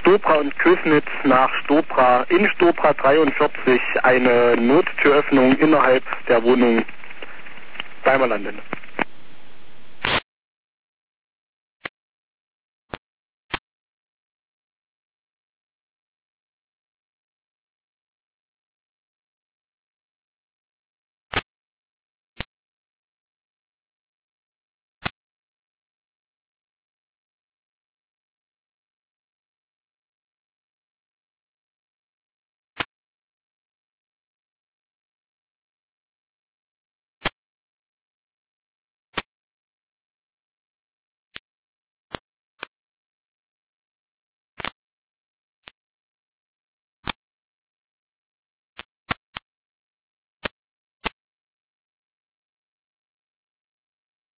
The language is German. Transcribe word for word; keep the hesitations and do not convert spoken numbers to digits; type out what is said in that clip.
Stobra und Kösnitz nach Stobra, in Stobra dreiundvierzig eine Nottüröffnung innerhalb der Wohnung Daimlerlanden.